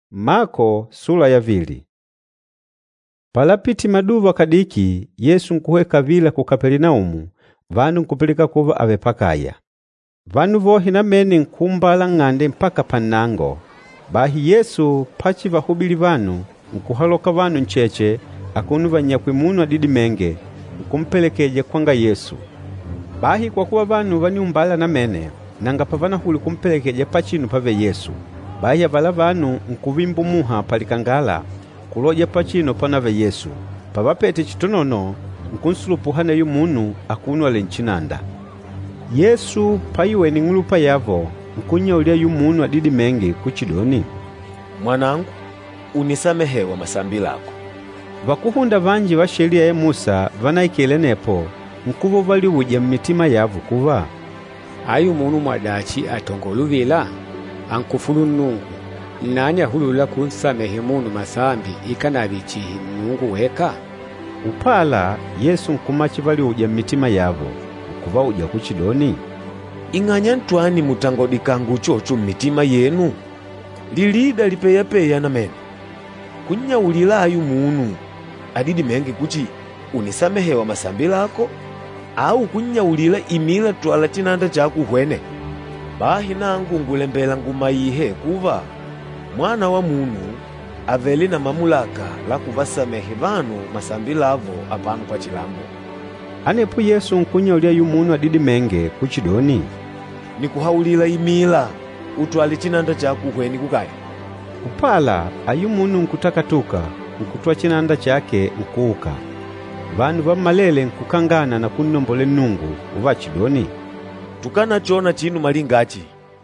Marko sura ya 2. Palapiti maduva kadiki Yesu nkuheka vila ku Kaperinaumu, vanu nkupeleka kuva ave pakaya. Vanu vohi na mene nkumbala ng'ande mpaka panango. Bahi Yesu pachi vahubili vanu nkuhaloka vanu ncheche akunu vanyakwe munu adidi menge nkumpelekeje kwanga Yesu. Bahi kwa kuwa vanu vani umbala na mene nanga pavana huli kumpelekeje pachinu pave Yesu. Bahi avala vanu nkuvimbu muha palikangala kuloja pachino panave Yesu. Pavapete chitonono nkunsulupuhana yu munu akunu alenchinanda. Yesu paiwe ni ngulupa yavo nkunya ulia yu munu adidi menge kuchidoni, "Mwanangu, unisamehewa masambi lako." Vakuhunda vanji va sheria ya Musa vanaikele nepo nkuvo vali uja mmitima yavu kuva, "Ayu munu mwadachi atongoluvila ankufulu Nungu, nani ahulula kunsamehe munu masambi ikanavichihi Nungu weka?" Upala Yesu nkumachi vali uja mmitima yavo nkuva uja kuchidoni, "Ing'anya ntwani mutangodikangu chocho mmitima yenu? Lilida lipeya na mene. Kunyaulila ayu munu adidi menge kuchi unisamehewa masambi lako? Au kunyaulila imila twala chinanda chaku hwene? Bahi nangu ngulembela ngumayihe kuva mwana wa munu aveli na mamulaka la kuvasamehe vanu masambi lavo apanu pachilambo." Anepo Yesu nkunya ulia yu munu adidi menge kuchidoni, "Nikuhaulila imila utwali chinanda chaku hweni kukaya." Upala ayu munu nkutakatuka nkutwa chinanda chake nkuuka. Vanu va malele nkukangana na kunombole Nungu uva chidoni, "Tukana chona chinu malingachi."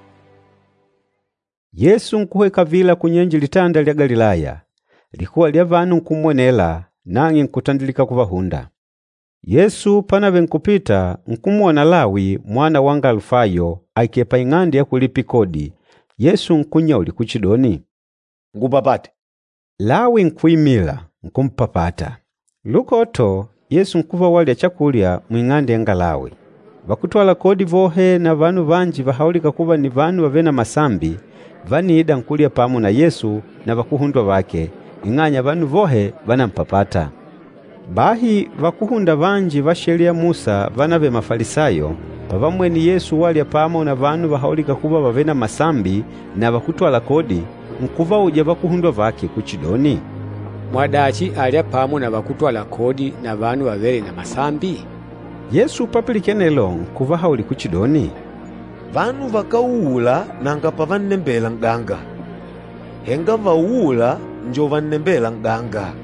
Yesu nkuheka vila kunyenji litanda lya Galilaya. Likuwa lya vanu nkumwenela nangi nkutandilika kuvahunda. Yesu panave nkupita nkumuona Lawi mwana wanga Alfayo aikepa ing'andi ya kulipi kodi. Yesu nkunya uli kuchidoni, "Ngupapate." Lawi nkuimila nkumpapata. Lukoto Yesu nkuva walya chakulya mwing'andi ya Lawi. Vakutwala kodi vohe na vanu vanji vahaulika kuva ni vanu vavena masambi vaniida nkulya pamu na Yesu na vakuhundwa vake, ing'anya vanu vohe vanampapata. Bahi vakuhunda vanji va sheria Musa vanave Mafarisayo pavamweni Yesu walya pamo na vanu vahaulika kuva vavena masambi na vakutwala kodi nkuva uja vakuhundwa vake kuchidoni, "Mwadachi alya pamo na vakutwala kodi na vanu vavele na masambi?" Yesu papilikenelo nkuva hauli kuchidoni, "Vanu vakauula nanga pavanembela nganga. Henga vauula njo vanembela nganga.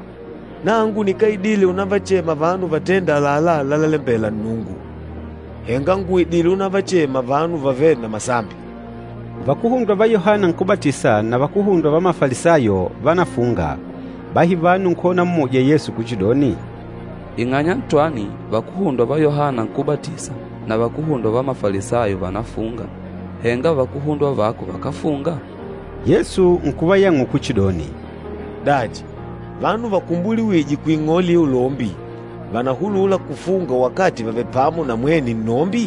Nangu nikaidile unavachema vanu vatenda lala lalembela Nungu. Henga nguidile unavachema vanu vavele na masambi." Vakuhundwa va Yohana nkubatisa na vakuhundwa va Mafarisayo vanafunga. Bahi vanu nkona mmoja Yesu kuchidoni, "Ing'anya ntwani vakuhundwa va Yohana nkubatisa na vakuhundwa va Mafarisayo vanafunga, henga vakuhundwa vako vakafunga?" Yesu nkuva yangu kuchidoni, "Daji, vanu vakumbuliwiji kuing'oli ulombi vanahulula kufunga wakati vave pamo na mweni nnombi?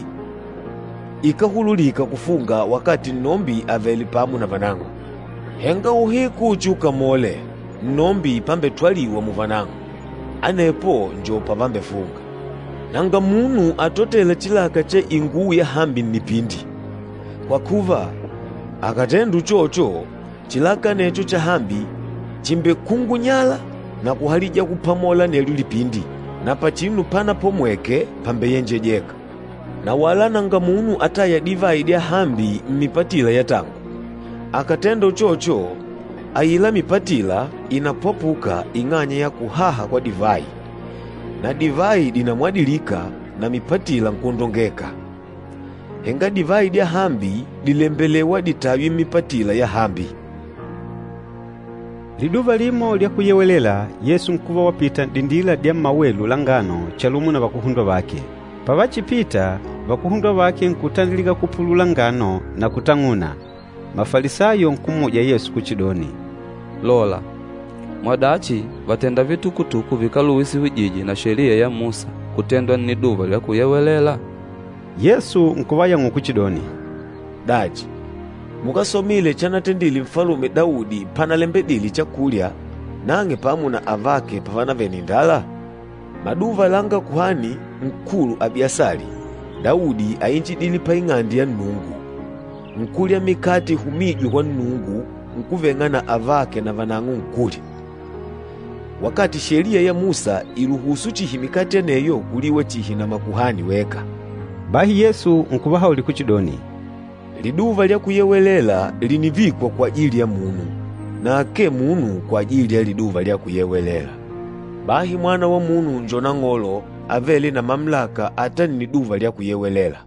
Ikahululika kufunga wakati nnombi aveli pamo na vanango. Henga uhiku uchuka mole nnombi pambe twaliwa mu vanango, anepo njo pavambe funga. Nanga munu atotela chilaka che inguu ya hambi nipindi. Kwa kuva akatendu chocho chilaka necho cha hambi chimbe kungunyala na kuhalija kupamola nelu lipindi na pachinu pana pomweke pambe yenjejeka. Na wala nanga munu ataya divide ya hambi mipatila ya tangu. Akatendo chocho ayila mipatila inapopuka ing'anya ya kuhaha kwa divai. Na divai dinamwadilika na mipatila nkundongeka. Henga divai ya hambi dilembelewa ditawi mipatila ya hambi." Liduva limo lya kuyewelela Yesu nkuva wapita dindila lya mawelu la ngano chalumu na vakuhundwa vake. Pavachipita vakuhundwa vake nkutandilika kupulula ngano na kutang'una. Mafarisayo nkumuja Yesu kuchidoni, "Lola, mwadachi vatenda vitukutuku vikaluwisi wijiji na sheria ya Musa kutendwa ni duva lya kuyewelela?" Yesu nkuva yangu kuchidoni, "Daji, mukasomile chanatendili mfalume Daudi panalembedili chakulya nange pamu na avake pavana veni ndala. Maduva langa kuhani mkulu Abiasali, Daudi ayinchidili pa ing'andi ya Nnungu. Nkulya mikati humijwe kwa Nnungu nkuveng'ana avake na vanang'u nkulya. Wakati sheria ya Musa iruhusu chihi mikati yaneyo kuliwe chihi na makuhani weka. Bahi Yesu nkubaha uli kuchidoni, liduva lya kuyewelela linivikwa kwa ajili ya munu, na ake munu kwa ajili ya liduva lya kuyewelela. Bahi mwana wa munu njona ng'olo avele na mamlaka atani liduva lya kuyewelela.